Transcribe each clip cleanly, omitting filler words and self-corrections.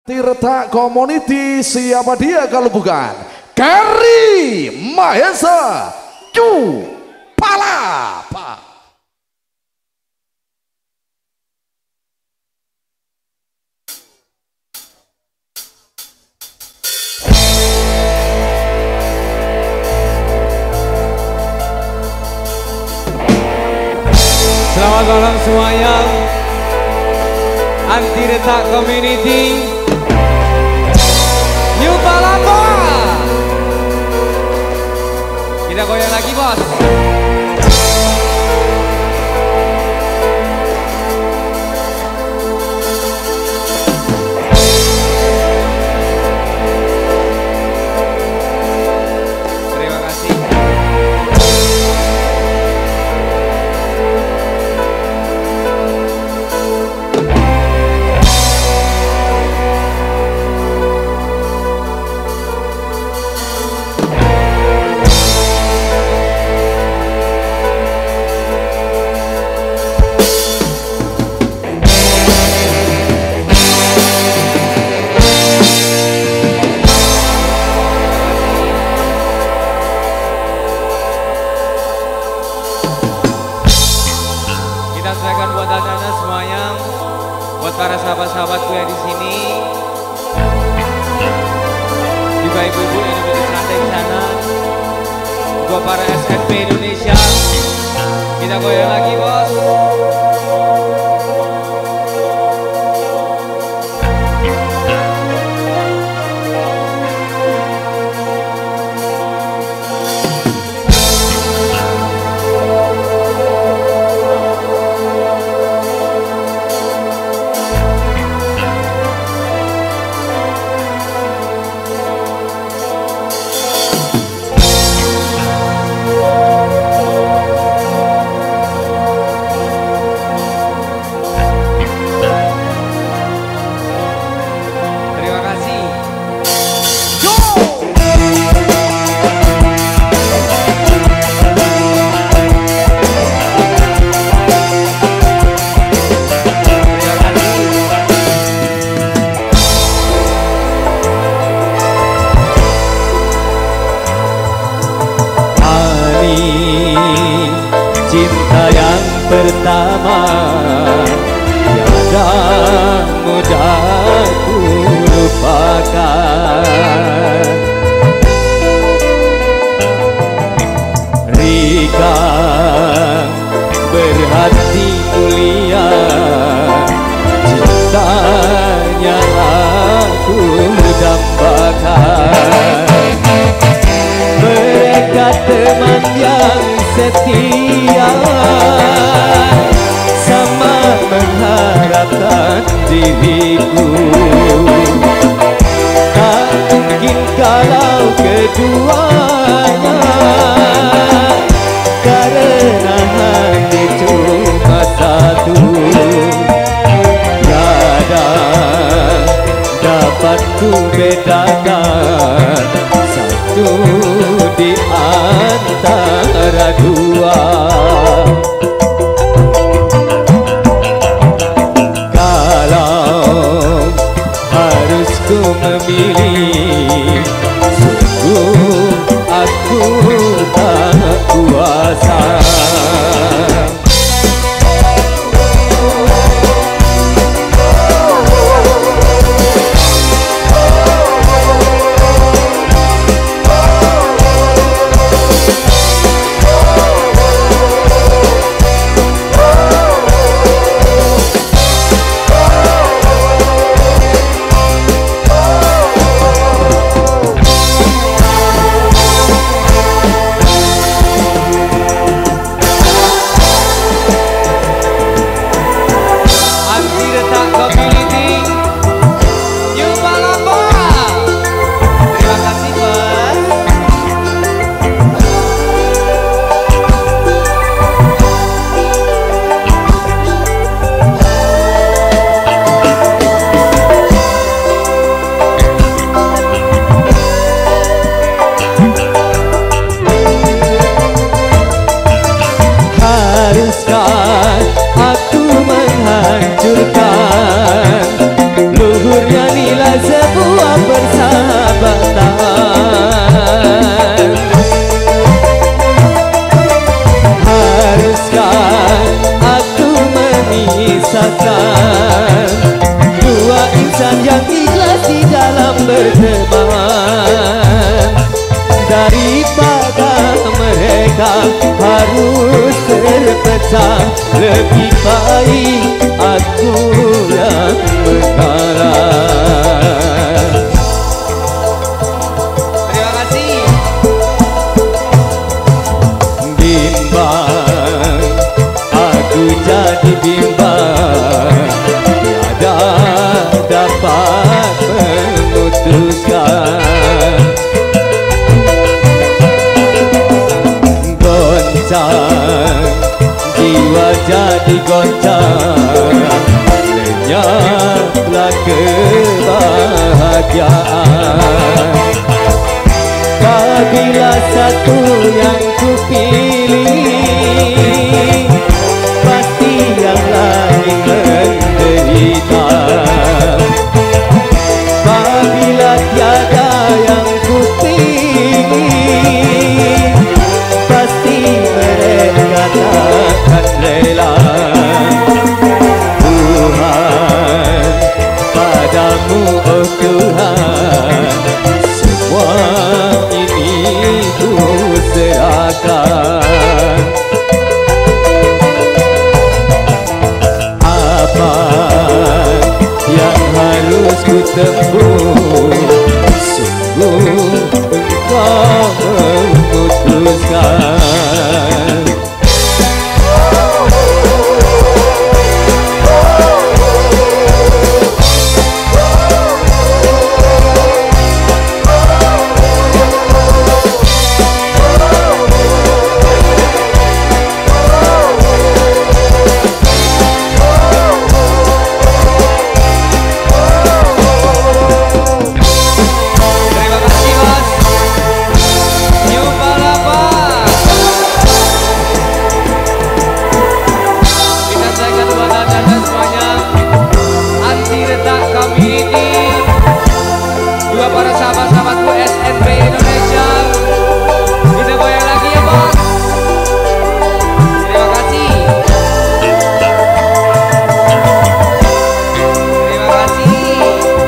Tirta Community, siapa dia kalau bukan Kari Mahesa Cu Palapa. Selamat malam semuanya. Anti Retak Community New Palapa. Kita goyang lagi, bos. Terima kasih. Para sahabat-sahabatku yang di sini, juga ibu-ibu yang duduk di santai di sana, juga para SNP Indonesia, kita goyang lagi, bos. Cinta yang pertama tiada mudah ku lupakan. Rika berhati mulia, cintanya aku dambakan. Mereka teman yang setia, sama mengharapkan diriku. Tak mungkin kalau keduanya, karena hati cuma satu. Tiada dapat ku bedakan satu di antara dua. Kalau harus ku memilih, sungguh aku tak kuasa. berteman. Daripada mereka harus terpecah, lebih baik aku yang mengalah. Terima kasih. Bimbang, aku jadi bimbang, tiada dapat memutuskan. Goncang, jiwa jadi goncang, lenyaplah kebahagiaan. Bila satu yang kupilih, pasti yang lain menderita. Bila tiada yang kupilih, pasti mereka takkan rela. Tuhan, padamu oh Tuhan, semua ini ku serahkan. Apa yang harus ku tempuh, sungguh engkau memutuskan. Para sahabat-sahabatku SNP Indonesia, kita goyang lagi ya bos. Terima kasih. Terima kasih.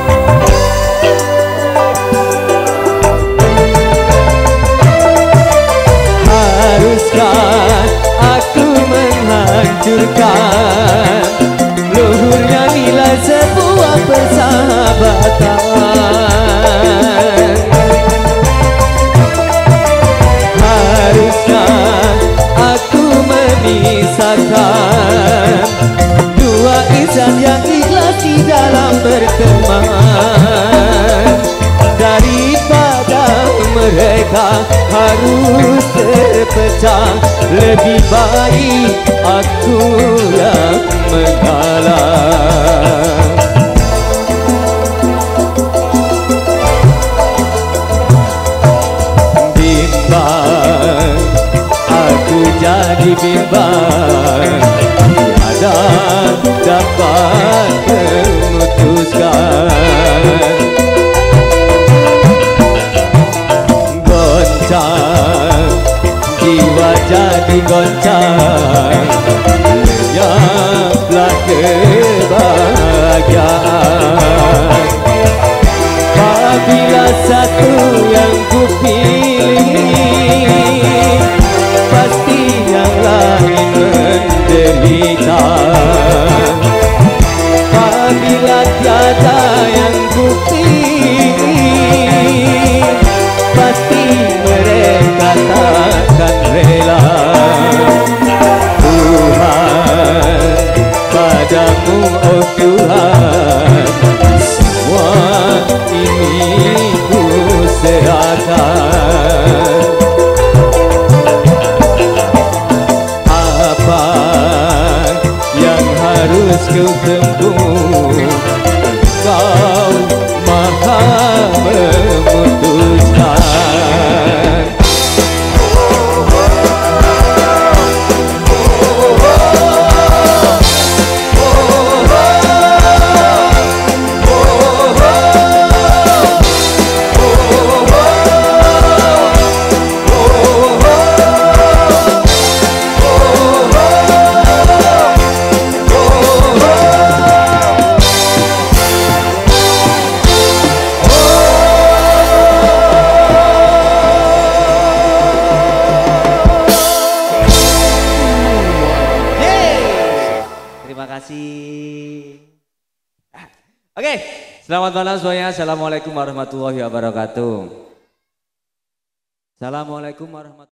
Haruskah aku menghancurkan luhurnya nilai sebuah persahabatan? Haruskah aku memisahkan dua insan yang ikhlas di dalam berteman? Daripada mereka harus terpecah, lebih baik aku yang mengalah. Aku jadi bimbang, tiada dapat memutuskan. Goncang, jiwa jadi goncang, lenyaplah kebahagiaan. Apabila satu yang kupilih, pasti yang lain menderita. Apabila tiada yang kupilih, pasti mereka takkan rela. Tuhan, padamu oh Tuhan, semua ini ku serahkan. Apa yang harus ku tempuh, Engkau Maha memutuskan. Oke, selamat malam semuanya. Assalamualaikum warahmatullahi wabarakatuh. Assalamualaikum warahmatullahi wabarakatuh.